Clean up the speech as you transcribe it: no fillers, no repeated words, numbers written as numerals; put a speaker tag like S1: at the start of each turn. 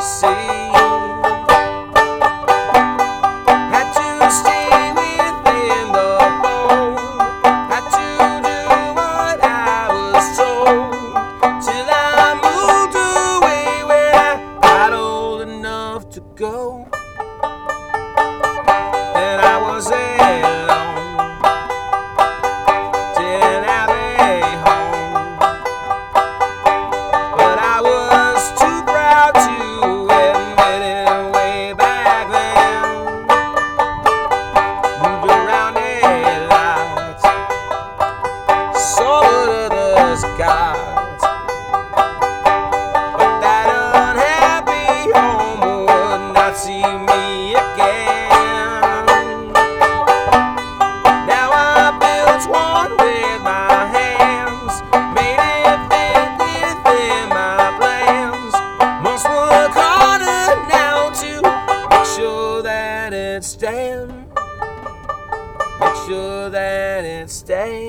S1: sea. Had to stay within the fold, had to do what I was told, till I moved away when I got old enough to go. Then I was alone, didn't have a home, but I was too proud to admit it way back then. Moved around a lot, saw what others got, but that unhappy home would not see me again. Now I built one with my hands, made it fit within my plans. Must work harder now to make sure that it stands. Make sure that it stays.